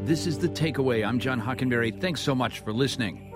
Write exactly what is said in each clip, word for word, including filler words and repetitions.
This is The Takeaway. I'm John Hockenberry. Thanks so much for listening.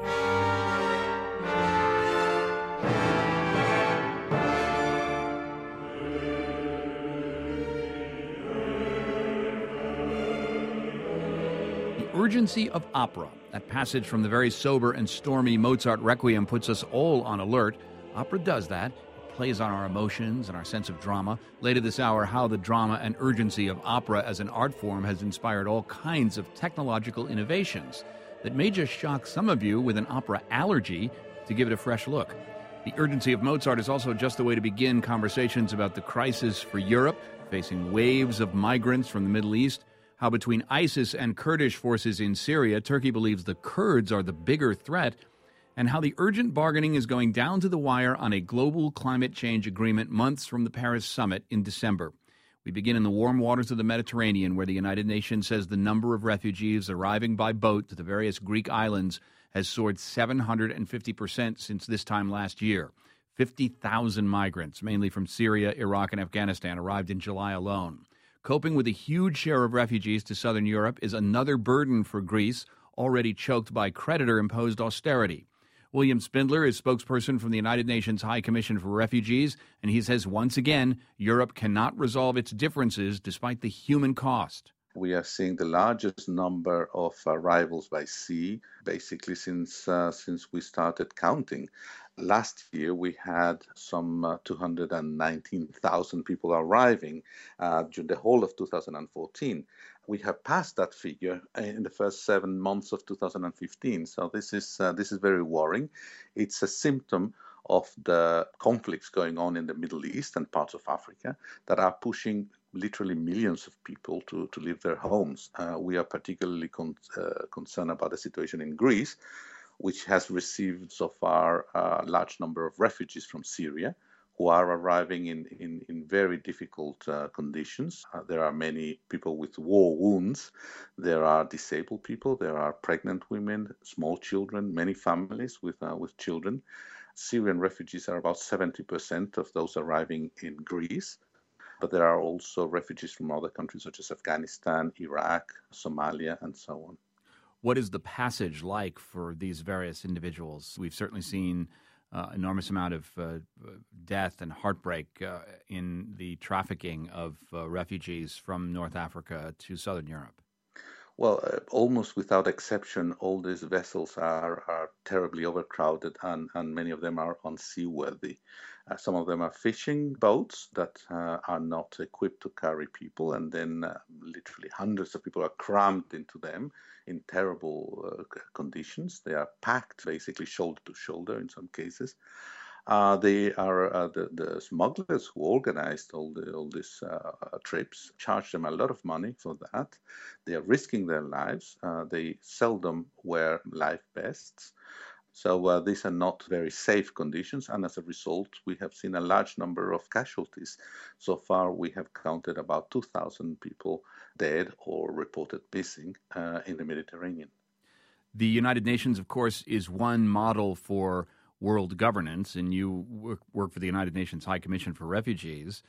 The urgency of opera, that passage from the very sober and stormy Mozart Requiem, puts us all on alert. Opera does that. It plays on our emotions and our sense of drama. Later this hour, how the drama and urgency of opera as an art form has inspired all kinds of technological innovations that may just shock some of you with an opera allergy to give it a fresh look. The urgency of Mozart is also just the way to begin conversations about the crisis for Europe, facing waves of migrants from the Middle East, how between ISIS and Kurdish forces in Syria, Turkey believes the Kurds are the bigger threat, and how the urgent bargaining is going down to the wire on a global climate change agreement months from the Paris summit in December. We begin in the warm waters of the Mediterranean, where the United Nations says the number of refugees arriving by boat to the various Greek islands has soared seven hundred fifty percent since this time last year. fifty thousand migrants, mainly from Syria, Iraq, and Afghanistan, arrived in July alone. Coping with a huge share of refugees to southern Europe is another burden for Greece, already choked by creditor-imposed austerity. William Spindler is spokesperson from the United Nations High Commission for Refugees, and he says once again, Europe cannot resolve its differences despite the human cost. We are seeing the largest number of arrivals by sea, basically since uh, since we started counting. Last year, we had some uh, two hundred nineteen thousand people arriving uh, during the whole of two thousand fourteen. We have passed that figure in the first seven months of two thousand fifteen. So this is uh, this is very worrying. It's a symptom of the conflicts going on in the Middle East and parts of Africa that are pushing literally millions of people to, to leave their homes. Uh, we are particularly con- uh, concerned about the situation in Greece, which has received so far a large number of refugees from Syria who are arriving in, in, in very difficult uh, conditions. Uh, there are many people with war wounds. There are disabled people. There are pregnant women, small children, many families with, uh, with children. Syrian refugees are about seventy percent of those arriving in Greece. But there are also refugees from other countries such as Afghanistan, Iraq, Somalia, and so on. What is the passage like for these various individuals? We've certainly seen uh, enormous amount of uh, death and heartbreak uh, in the trafficking of uh, refugees from North Africa to southern Europe. Well, uh, almost without exception, all these vessels are, are terribly overcrowded, and, and many of them are unseaworthy. Uh, some of them are fishing boats that uh, are not equipped to carry people, and then uh, literally hundreds of people are crammed into them in terrible uh, conditions. They are packed basically shoulder to shoulder in some cases. Uh, they are uh, the, the smugglers who organized all the all these uh, trips, charge them a lot of money for that. They are risking their lives. Uh, they seldom wear life vests. So uh, these are not very safe conditions, and as a result, we have seen a large number of casualties. So far, we have counted about two thousand people dead or reported missing uh, in the Mediterranean. The United Nations, of course, is one model for world governance, and you work, work for the United Nations High Commission for Refugees.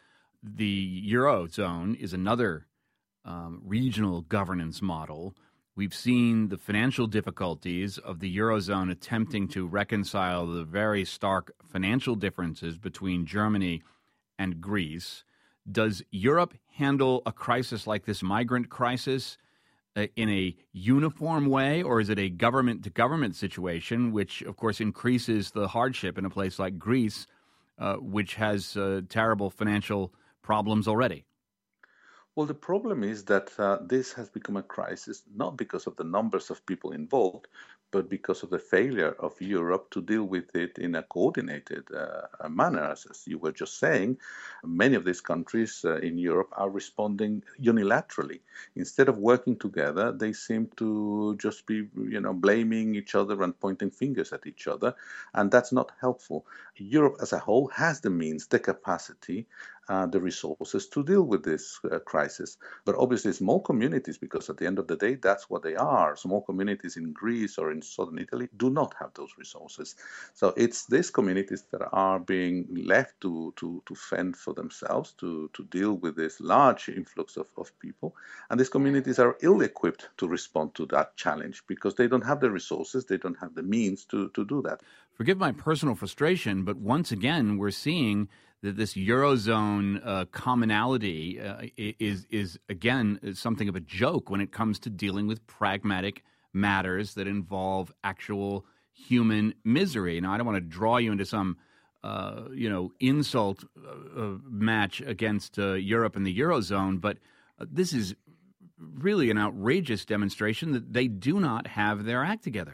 The Eurozone is another um, regional governance model. We've seen the financial difficulties of the Eurozone attempting to reconcile the very stark financial differences between Germany and Greece. Does Europe handle a crisis like this migrant crisis uh, in a uniform way, or is it a government-to-government situation, which, of course, increases the hardship in a place like Greece, uh, which has uh, terrible financial problems already? Well, the problem is that uh, this has become a crisis not because of the numbers of people involved, but because of the failure of Europe to deal with it in a coordinated uh, manner. As, as you were just saying, many of these countries uh, in Europe are responding unilaterally. Instead of working together, they seem to just be, you know, blaming each other and pointing fingers at each other, and that's not helpful. Europe as a whole has the means, the capacity, uh, the resources to deal with this uh, crisis. But obviously, small communities, because at the end of the day, that's what they are. Small communities in Greece or in southern Italy do not have those resources. So it's these communities that are being left to, to, to fend for themselves, to, to deal with this large influx of, of people. And these communities are ill-equipped to respond to that challenge because they don't have the resources, they don't have the means to, to do that. Forgive my personal frustration, but once again, we're seeing that this Eurozone uh, commonality uh, is, is, again, something of a joke when it comes to dealing with pragmatic matters that involve actual human misery. Now, I don't want to draw you into some, uh, you know, insult uh, match against uh, Europe and the Eurozone, but uh, this is really an outrageous demonstration that they do not have their act together.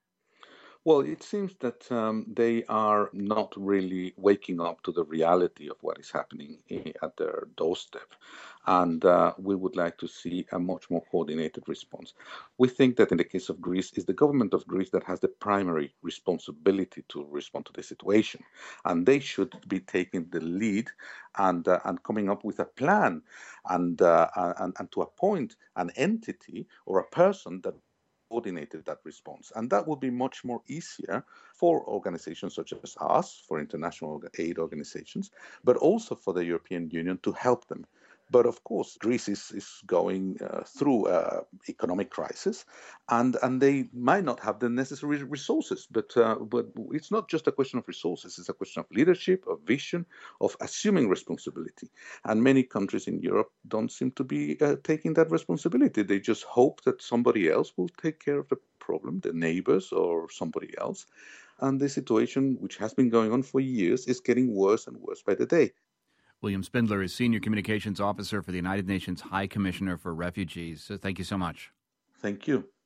Well, it seems that um, they are not really waking up to the reality of what is happening at their doorstep. And uh, we would like to see a much more coordinated response. We think that in the case of Greece, it's the government of Greece that has the primary responsibility to respond to the situation. And they should be taking the lead and, uh, and coming up with a plan and, uh, and, and to appoint an entity or a person that coordinated that response. And that would be much more easier for organizations such as us, for international aid organizations, but also for the European Union to help them. But of course, Greece is, is going uh, through an economic crisis, and, and they might not have the necessary resources. But uh, but it's not just a question of resources, it's a question of leadership, of vision, of assuming responsibility. And many countries in Europe don't seem to be uh, taking that responsibility. They just hope that somebody else will take care of the problem, the neighbors or somebody else. And the situation, which has been going on for years, is getting worse and worse by the day. William Spindler is Senior Communications Officer for the United Nations High Commissioner for Refugees. So thank you so much. Thank you.